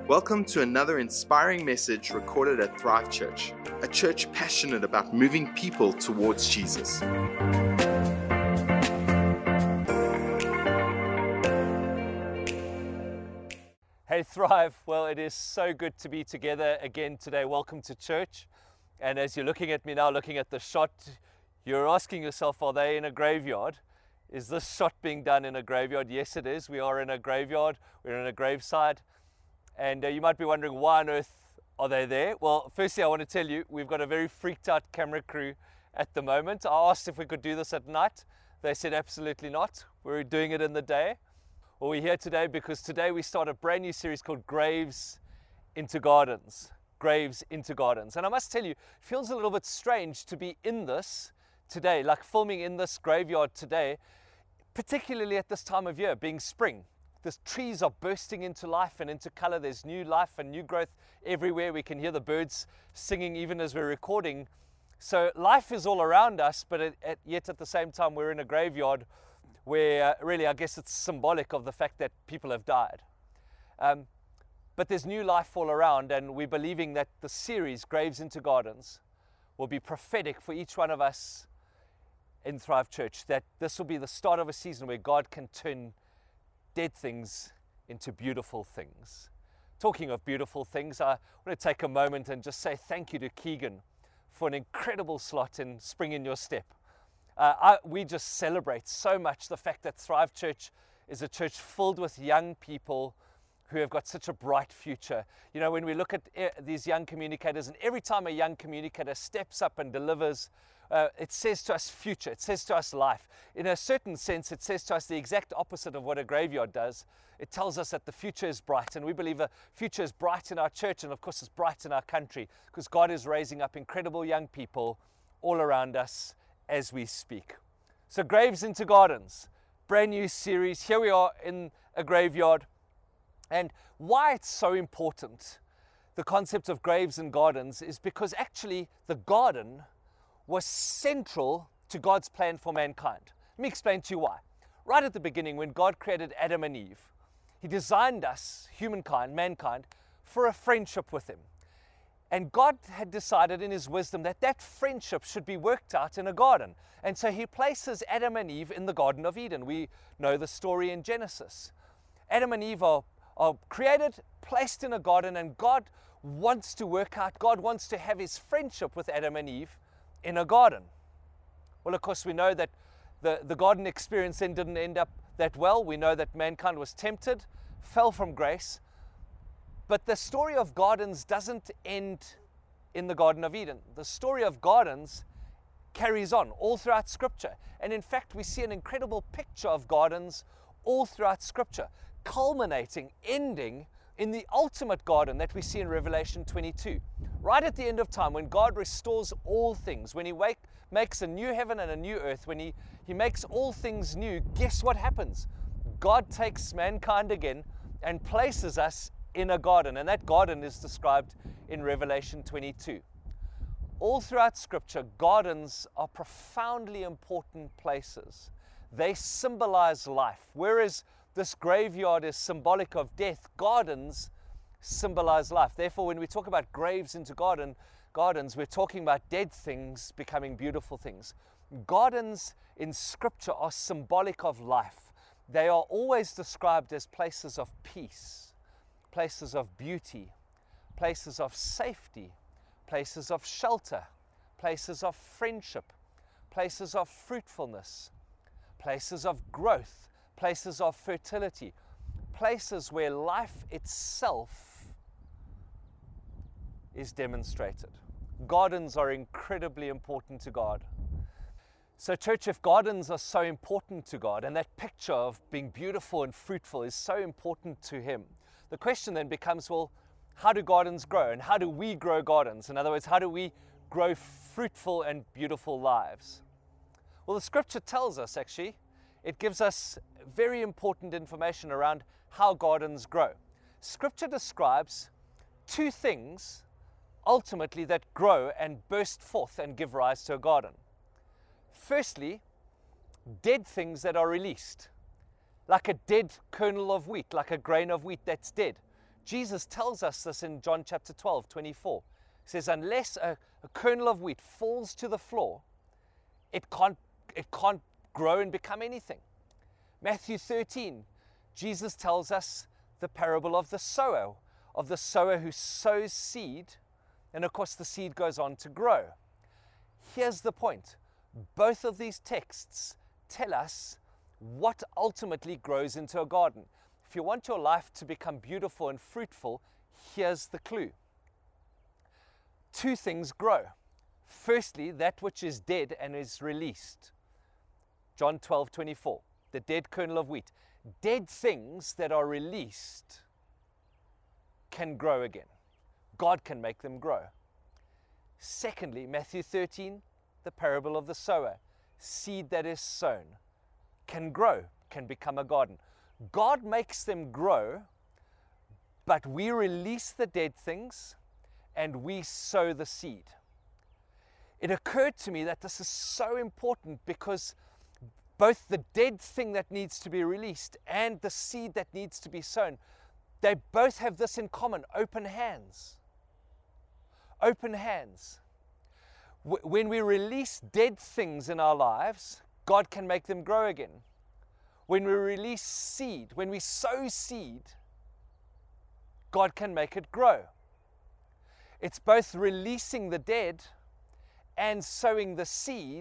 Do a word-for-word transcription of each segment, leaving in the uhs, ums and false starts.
Welcome to another inspiring message recorded at Thrive Church, a church passionate about moving people towards Jesus. Hey Thrive, well it is so good to be together again today. Welcome to church. And as you're looking at me now, looking at the shot, you're asking yourself, are they in a graveyard? Is this shot being done in a graveyard? Yes it is. We are in a graveyard, we're in a graveside. And uh, you might be wondering, why on earth are they there? Well, firstly, I want to tell you, we've got a very freaked out camera crew at the moment. I asked if we could do this at night. They said absolutely not. We're doing it in the day. Well, we're here today because today we start a brand new series called Graves into Gardens. Graves into Gardens. And I must tell you, it feels a little bit strange to be in this today, like filming in this graveyard today, particularly at this time of year, being spring. The trees are bursting into life and into color. There's new life and new growth everywhere. We can hear the birds singing even as we're recording. So life is all around us, but it, it, yet at the same time we're in a graveyard where uh, really I guess it's symbolic of the fact that people have died. Um, but there's new life all around, and we're believing that the series Graves into Gardens will be prophetic for each one of us in Thrive Church, that this will be the start of a season where God can turn dead things into beautiful things. Talking of beautiful things, I want to take a moment and just say thank you to Keegan for an incredible slot in Spring in Your Step. Uh, I, we just celebrate so much the fact that Thrive Church is a church filled with young people who have got such a bright future. You know, when we look at uh, these young communicators, and every time a young communicator steps up and delivers, Uh, it says to us future, it says to us life. In a certain sense, it says to us the exact opposite of what a graveyard does. It tells us that the future is bright, and we believe the future is bright in our church, and of course it's bright in our country, because God is raising up incredible young people all around us as we speak. So Graves into Gardens, brand new series. Here we are in a graveyard, and why it's so important, the concept of graves and gardens, is because actually the garden was central to God's plan for mankind. Let me explain to you why. Right at the beginning, when God created Adam and Eve, He designed us, humankind, mankind, for a friendship with Him. And God had decided in His wisdom that that friendship should be worked out in a garden. And so He places Adam and Eve in the Garden of Eden. We know the story in Genesis. Adam and Eve are, are created, placed in a garden, and God wants to work out, God wants to have His friendship with Adam and Eve in a garden. Well, of course, we know that the, the garden experience then didn't end up that well. We know that mankind was tempted, fell from grace. But the story of gardens doesn't end in the Garden of Eden. The story of gardens carries on all throughout Scripture. And in fact, we see an incredible picture of gardens all throughout Scripture, culminating, ending in the ultimate garden that we see in Revelation twenty-two. Right at the end of time, when God restores all things, when He wake, makes a new heaven and a new earth, when he, he makes all things new, guess what happens? God takes mankind again and places us in a garden, and that garden is described in Revelation twenty-two. All throughout Scripture, gardens are profoundly important places. They symbolize life. Whereas this graveyard is symbolic of death, gardens symbolize life. Therefore, when we talk about graves into garden, gardens, we're talking about dead things becoming beautiful things. Gardens in Scripture are symbolic of life. They are always described as places of peace, places of beauty, places of safety, places of shelter, places of friendship, places of fruitfulness, places of growth, places of fertility, places where life itself is demonstrated. Gardens are incredibly important to God. So church, if gardens are so important to God, and that picture of being beautiful and fruitful is so important to Him, the question then becomes, well, how do gardens grow? And how do we grow gardens? In other words, how do we grow fruitful and beautiful lives? Well, the Scripture tells us, actually, it gives us very important information around how gardens grow. Scripture describes two things ultimately that grow and burst forth and give rise to a garden. Firstly, dead things that are released, like a dead kernel of wheat, like a grain of wheat that's dead. Jesus tells us this in John chapter twelve, twenty-four. He says, unless a, a kernel of wheat falls to the floor, it can't, it can't grow and become anything. Matthew thirteen, Jesus tells us the parable of the sower, of the sower who sows seed, and of course the seed goes on to grow. Here's the point. Both of these texts tell us what ultimately grows into a garden. If you want your life to become beautiful and fruitful, here's the clue. Two things grow. Firstly, that which is dead and is released. John twelve, twenty-four, the dead kernel of wheat. Dead things that are released can grow again. God can make them grow. Secondly, Matthew thirteen, the parable of the sower. Seed that is sown can grow, can become a garden. God makes them grow, but we release the dead things and we sow the seed. It occurred to me that this is so important because both the dead thing that needs to be released and the seed that needs to be sown, they both have this in common: open hands. Open hands. When we release dead things in our lives, God can make them grow again. When we release seed, when we sow seed, God can make it grow. It's both releasing the dead and sowing the seed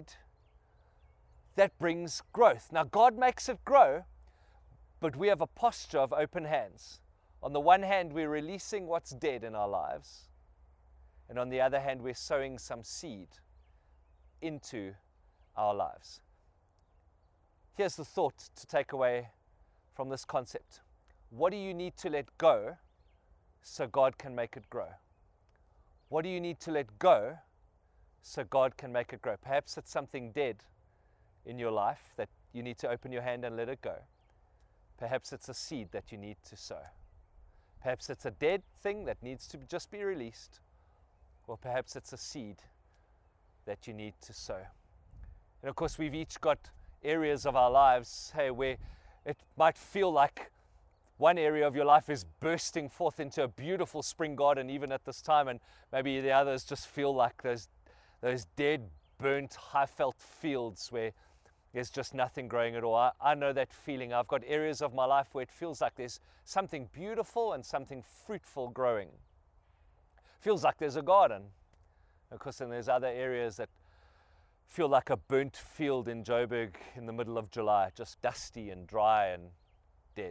that brings growth. Now, God makes it grow, but we have a posture of open hands. On the one hand, we're releasing what's dead in our lives, and on the other hand, we're sowing some seed into our lives. Here's the thought to take away from this concept. What do you need to let go so God can make it grow? What do you need to let go so God can make it grow? Perhaps it's something dead in your life that you need to open your hand and let it go. Perhaps it's a seed that you need to sow. Perhaps it's a dead thing that needs to just be released. Or perhaps it's a seed that you need to sow. And of course, we've each got areas of our lives, hey, where it might feel like one area of your life is bursting forth into a beautiful spring garden even at this time, and maybe the others just feel like those, those dead, burnt, high-felt fields where there's just nothing growing at all. I, I know that feeling. I've got areas of my life where it feels like there's something beautiful and something fruitful growing. Feels like there's a garden. Of course, then there's other areas that feel like a burnt field in Joburg in the middle of July, just dusty and dry and dead.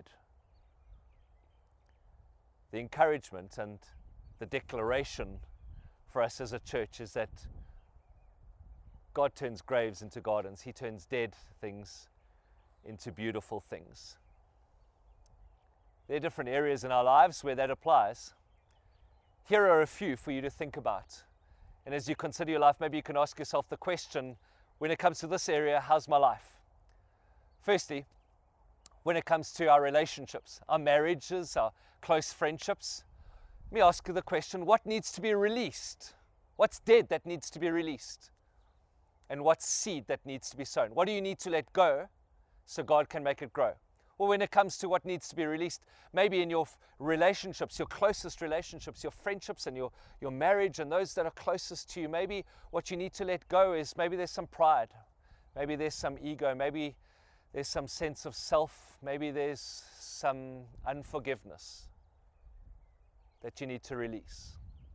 The encouragement and the declaration for us as a church is that God turns graves into gardens. He turns dead things into beautiful things. There are different areas in our lives where that applies. Here are a few for you to think about. And as you consider your life, maybe you can ask yourself the question, when it comes to this area, how's my life? Firstly, when it comes to our relationships, our marriages, our close friendships, let me ask you the question, what needs to be released? What's dead that needs to be released? And what's seed that needs to be sown? What do you need to let go so God can make it grow? Or when it comes to what needs to be released, maybe in your relationships, your closest relationships, your friendships and your, your marriage and those that are closest to you, maybe what you need to let go is maybe there's some pride, maybe there's some ego, maybe there's some sense of self, maybe there's some unforgiveness that you need to release.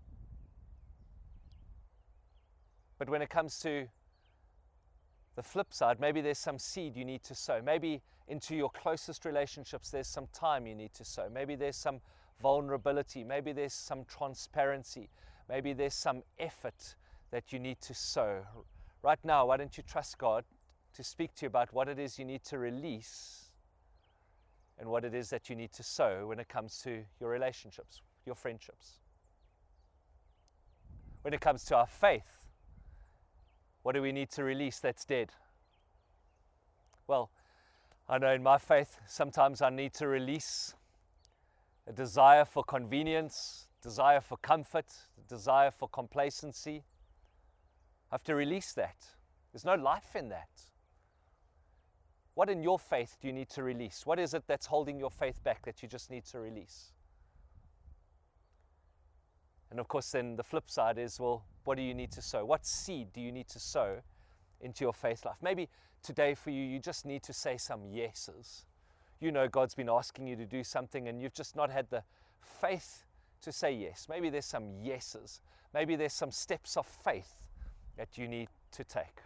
But when it comes to the flip side, maybe there's some seed you need to sow. Maybe into your closest relationships, there's some time you need to sow. Maybe there's some vulnerability. Maybe there's some transparency. Maybe there's some effort that you need to sow. Right now, why don't you trust God to speak to you about what it is you need to release and what it is that you need to sow when it comes to your relationships, your friendships. When it comes to our faith, what do we need to release that's dead? Well, I know in my faith, sometimes I need to release a desire for convenience, desire for comfort, desire for complacency. I have to release that. There's no life in that. What in your faith do you need to release? What is it that's holding your faith back that you just need to release? And of course, then the flip side is, well, what do you need to sow? What seed do you need to sow into your faith life? Maybe today for you, you just need to say some yeses. You know God's been asking you to do something and you've just not had the faith to say yes. Maybe there's some yeses. Maybe there's some steps of faith that you need to take.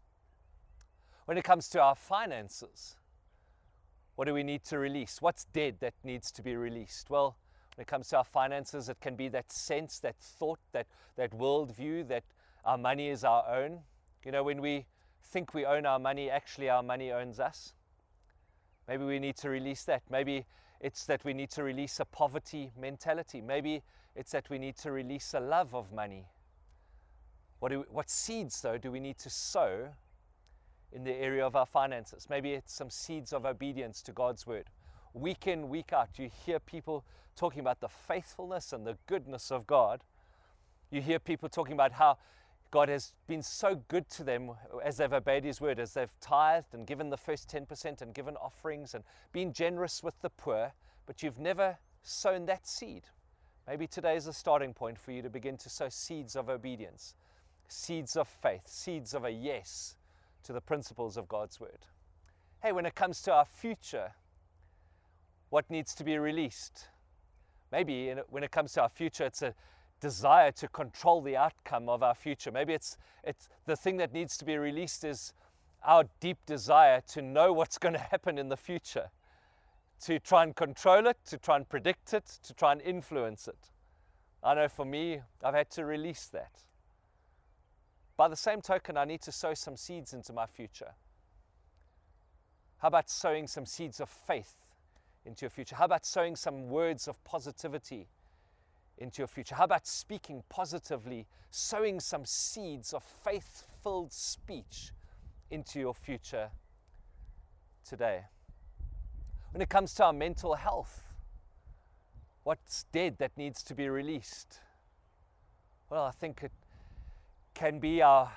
When it comes to our finances, what do we need to release? What's dead that needs to be released? Well, when it comes to our finances, it can be that sense, that thought, that, that worldview that our money is our own. You know, when we think we own our money, actually our money owns us. Maybe we need to release that. Maybe it's that we need to release a poverty mentality. Maybe it's that we need to release a love of money. What, do we, what seeds, though, do we need to sow in the area of our finances? Maybe it's some seeds of obedience to God's word. Week in, week out, you hear people talking about the faithfulness and the goodness of God. You hear people talking about how God has been so good to them as they've obeyed His word, as they've tithed and given the first ten percent and given offerings and been generous with the poor, but you've never sown that seed. Maybe today is a starting point for you to begin to sow seeds of obedience, seeds of faith, seeds of a yes to the principles of God's word. Hey, when it comes to our future, what needs to be released? Maybe when it comes to our future, it's a desire to control the outcome of our future. Maybe it's it's the thing that needs to be released is our deep desire to know what's going to happen in the future, to try and control it, to try and predict it, to try and influence it. I know for me, I've had to release that. By the same token, I need to sow some seeds into my future. How about sowing some seeds of faith into your future? How about sowing some words of positivity into your future? How about speaking positively, sowing some seeds of faith-filled speech into your future today? When it comes to our mental health, what's dead that needs to be released? Well, I think it can be our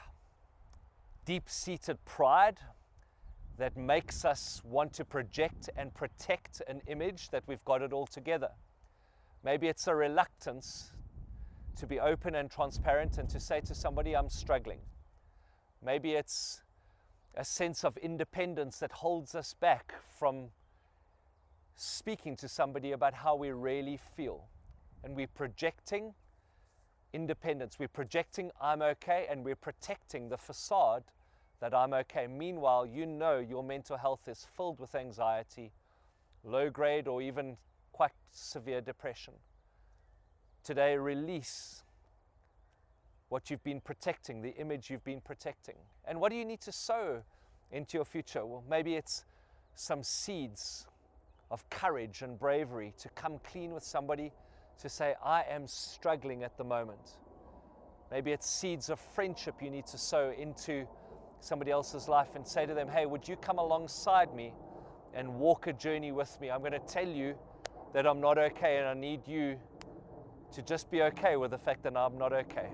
deep-seated pride that makes us want to project and protect an image that we've got it all together. Maybe it's a reluctance to be open and transparent and to say to somebody, I'm struggling. Maybe it's a sense of independence that holds us back from speaking to somebody about how we really feel. And we're projecting independence. We're projecting I'm okay, and we're protecting the facade that I'm okay. Meanwhile, you know your mental health is filled with anxiety, low grade or even quite severe depression. Today, release what you've been protecting, the image you've been protecting. And what do you need to sow into your future? Well, maybe it's some seeds of courage and bravery to come clean with somebody, to say, I am struggling at the moment. Maybe it's seeds of friendship you need to sow into somebody else's life and say to them, hey, would you come alongside me and walk a journey with me? I'm going to tell you that I'm not okay, and I need you to just be okay with the fact that I'm not okay.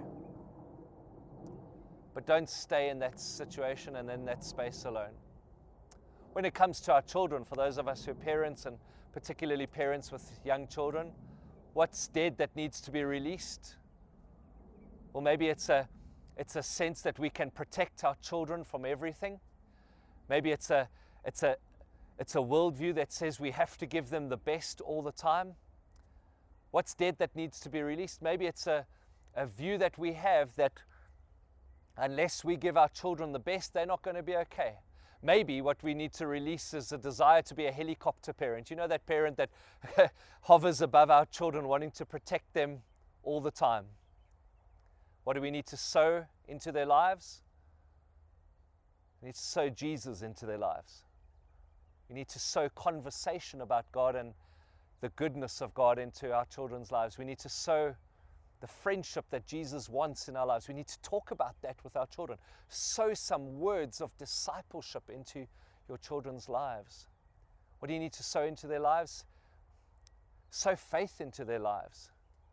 But don't stay in that situation and in that space alone. When it comes to our children, for those of us who are parents, and particularly parents with young children, what's dead that needs to be released? Well, maybe it's a it's a sense that we can protect our children from everything. Maybe it's a it's a it's a worldview that says we have to give them the best all the time. What's dead that needs to be released? Maybe it's a, a view that we have that unless we give our children the best, they're not going to be okay. Maybe what we need to release is a desire to be a helicopter parent. You know, that parent that hovers above our children, wanting to protect them all the time. What do we need to sow into their lives? We need to sow Jesus into their lives. We need to sow conversation about God and the goodness of God into our children's lives. We need to sow the friendship that Jesus wants in our lives. We need to talk about that with our children. Sow some words of discipleship into your children's lives. What do you need to sow into their lives? Sow faith into their lives.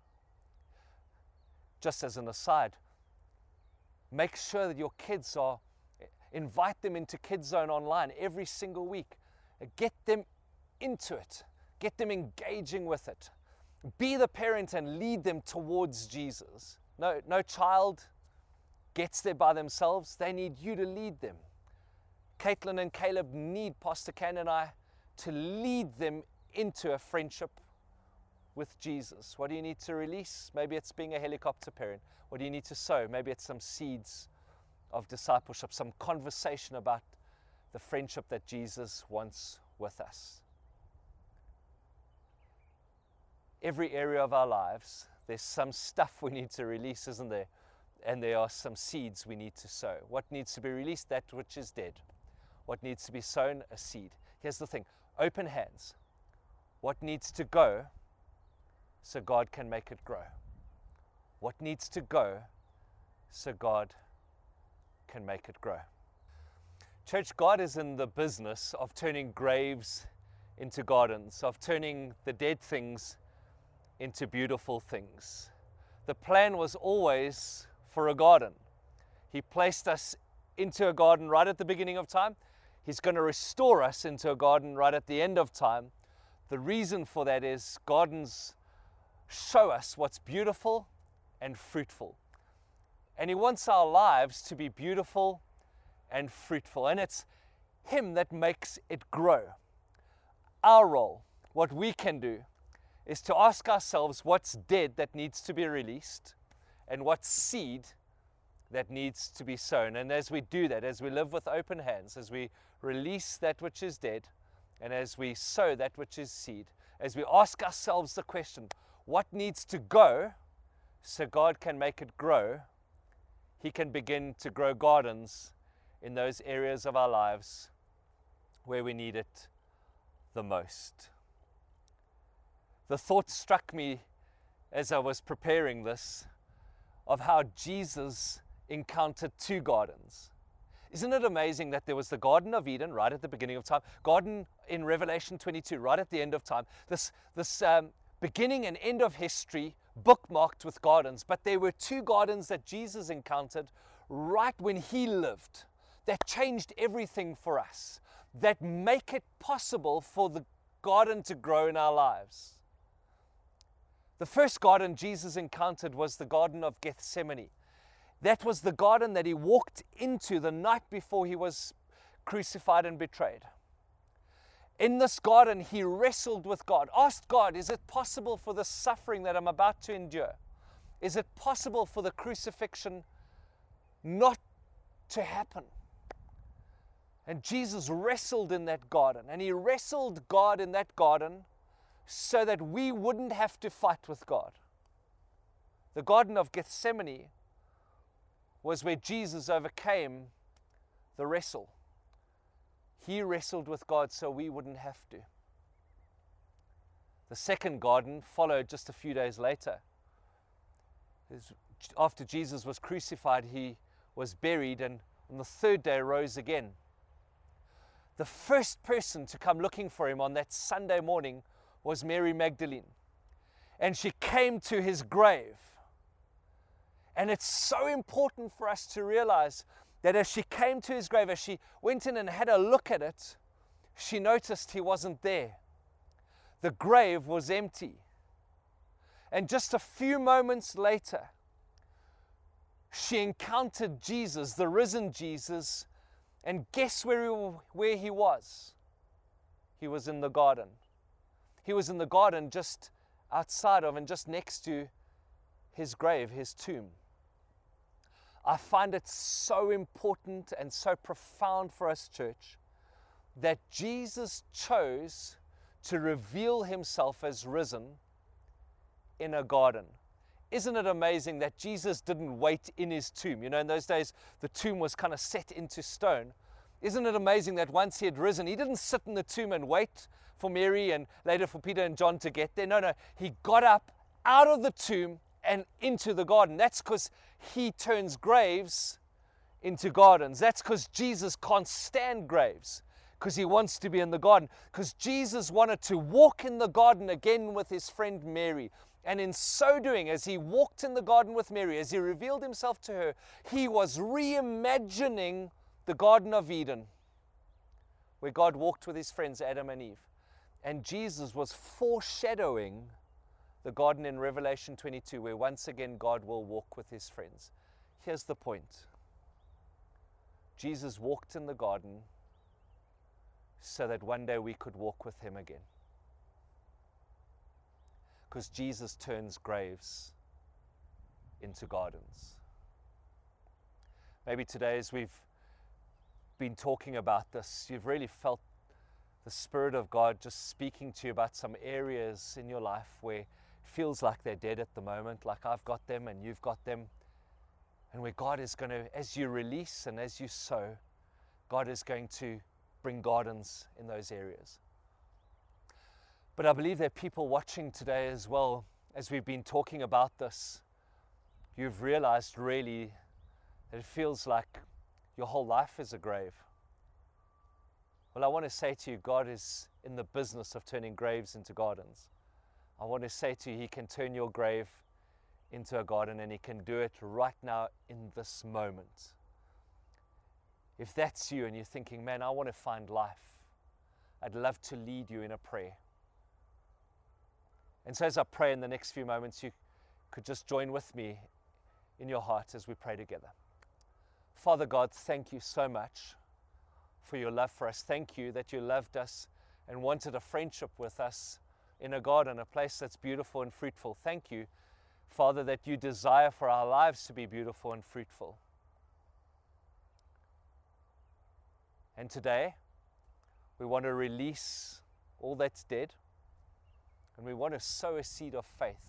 Just as an aside, make sure that your kids are, invite them into Kids Zone online every single week. Get them into it. Get them engaging with it. be the parent and lead them towards Jesus. No, no child gets there by themselves. They need you to lead them. Caitlin and Caleb need Pastor Ken and I to lead them into a friendship with Jesus. What do you need to release? Maybe it's being a helicopter parent. What do you need to sow? Maybe it's some seeds of discipleship, some conversation about the friendship that Jesus wants with us. Every area of our lives, there's some stuff we need to release, isn't there? And there are some seeds we need to sow. What needs to be released? That which is dead. What needs to be sown? A seed. Here's the thing, open hands. What needs to go so God can make it grow? What needs to go so God can make it grow? Church, God is in the business of turning graves into gardens, of turning the dead things into beautiful things. The plan was always for a garden. He placed us into a garden right at the beginning of time. He's going to restore us into a garden right at the end of time. The reason for that is gardens show us what's beautiful and fruitful. And He wants our lives to be beautiful and fruitful. And it's Him that makes it grow. Our role, what we can do, is to ask ourselves what's dead that needs to be released and what seed that needs to be sown. And as we do that, as we live with open hands, as we release that which is dead, and as we sow that which is seed, as we ask ourselves the question, what needs to go so God can make it grow, He can begin to grow gardens in those areas of our lives where we need it the most. The thought struck me as I was preparing this of how Jesus encountered two gardens. Isn't it amazing that there was the Garden of Eden right at the beginning of time, garden in Revelation twenty-two right at the end of time, this, this um, beginning and end of history bookmarked with gardens, but there were two gardens that Jesus encountered right when He lived that changed everything for us, that make it possible for the garden to grow in our lives. The first garden Jesus encountered was the Garden of Gethsemane. That was the garden that He walked into the night before He was crucified and betrayed. In this garden, He wrestled with God, asked God, is it possible for the suffering that I'm about to endure? Is it possible for the crucifixion not to happen? And Jesus wrestled in that garden, and He wrestled God in that garden so that we wouldn't have to fight with God. The Garden of Gethsemane was where Jesus overcame the wrestle. He wrestled with God so we wouldn't have to. The second garden followed just a few days later. After Jesus was crucified, He was buried, and on the third day rose again. The first person to come looking for Him on that Sunday morning was Mary Magdalene. And she came to His grave. And it's so important for us to realize that as she came to His grave, as she went in and had a look at it, she noticed He wasn't there. The grave was empty. And just a few moments later, she encountered Jesus, the risen Jesus, and guess where he, where he was? He was in the garden. He was in the garden just outside of and just next to His grave, His tomb. I find it so important and so profound for us, church, that Jesus chose to reveal Himself as risen in a garden. Isn't it amazing that Jesus didn't wait in His tomb? You know, in those days, the tomb was kind of set into stone. Isn't it amazing that once He had risen, He didn't sit in the tomb and wait for Mary and later for Peter and John to get there. No, no, He got up out of the tomb and into the garden. That's because He turns graves into gardens. That's because Jesus can't stand graves, because He wants to be in the garden. Because Jesus wanted to walk in the garden again with His friend Mary. And in so doing, as He walked in the garden with Mary, as He revealed Himself to her, He was reimagining the Garden of Eden, where God walked with His friends Adam and Eve. And Jesus was foreshadowing the garden in Revelation twenty-two, where once again God will walk with his friends. Here's the point. Jesus walked in the garden so that one day we could walk with him again. Because Jesus turns graves into gardens. Maybe today, as we've been talking about this, you've really felt the Spirit of God just speaking to you about some areas in your life where it feels like they're dead at the moment, like I've got them and you've got them, and where God is going to, as you release and as you sow, God is going to bring gardens in those areas. But I believe there are people watching today as well, as we've been talking about this. You've realized really that it feels like your whole life is a grave. Well, I want to say to you, God is in the business of turning graves into gardens. I want to say to you, he can turn your grave into a garden, and he can do it right now in this moment. If that's you and you're thinking, man, I want to find life, I'd love to lead you in a prayer. And so as I pray in the next few moments, you could just join with me in your heart as we pray together. Father God, thank you so much for your love for us. Thank you that you loved us and wanted a friendship with us in a garden, a place that's beautiful and fruitful. Thank you, Father, that you desire for our lives to be beautiful and fruitful. And today, we want to release all that's dead, and we want to sow a seed of faith.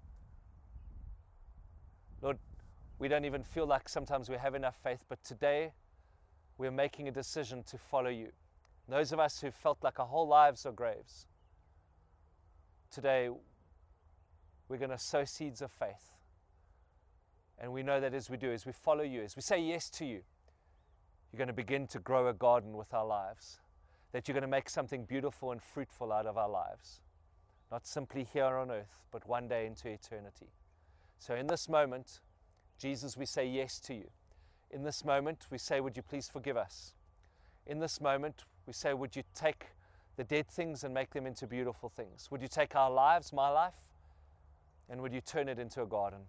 Lord, we don't even feel like sometimes we have enough faith, but today we're making a decision to follow you. Those of us who felt like our whole lives are graves, today we're going to sow seeds of faith. And we know that as we do, as we follow you, as we say yes to you, you're going to begin to grow a garden with our lives, that you're going to make something beautiful and fruitful out of our lives, not simply here on earth, but one day into eternity. So in this moment, Jesus, we say yes to you. In this moment, we say, would you please forgive us? In this moment, we say, would you take the dead things and make them into beautiful things? Would you take our lives, my life, and would you turn it into a garden?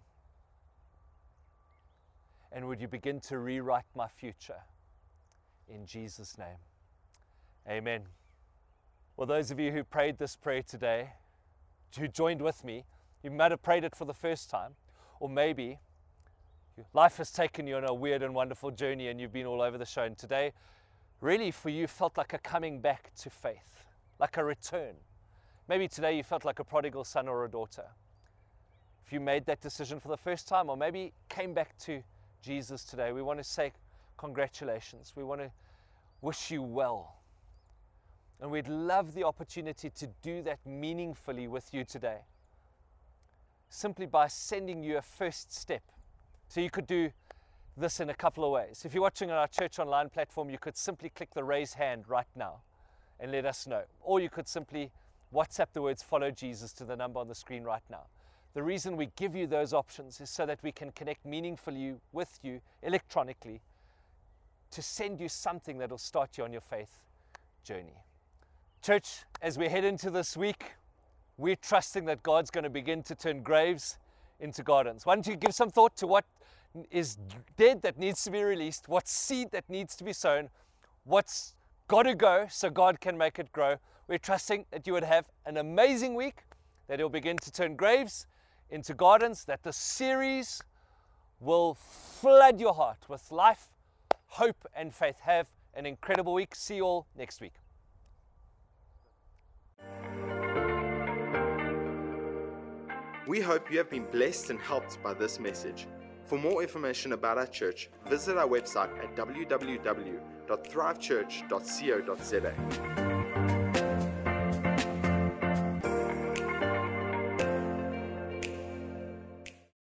And would you begin to rewrite my future? In Jesus' name, amen. Well, those of you who prayed this prayer today, who joined with me, you might have prayed it for the first time, or maybe life has taken you on a weird and wonderful journey and you've been all over the show. And today, really for you, felt like a coming back to faith, like a return. Maybe today you felt like a prodigal son or a daughter. If you made that decision for the first time, or maybe came back to Jesus today, we want to say congratulations. We want to wish you well. And we'd love the opportunity to do that meaningfully with you today, simply by sending you a first step. So you could do this in a couple of ways. If you're watching on our church online platform, you could simply click the raise hand right now and let us know. Or you could simply WhatsApp the words follow Jesus to the number on the screen right now. The reason we give you those options is so that we can connect meaningfully with you electronically to send you something that will start you on your faith journey. Church, as we head into this week, we're trusting that God's going to begin to turn graves into gardens. Why don't you give some thought to what is dead that needs to be released, what seed that needs to be sown, what's got to go so God can make it grow. We're trusting that you would have an amazing week, that it'll begin to turn graves into gardens, that the series will flood your heart with life, hope, and faith. Have an incredible week. See you all next week. We hope you have been blessed and helped by this message. For more information about our church, visit our website at w w w dot thrive church dot co dot z a.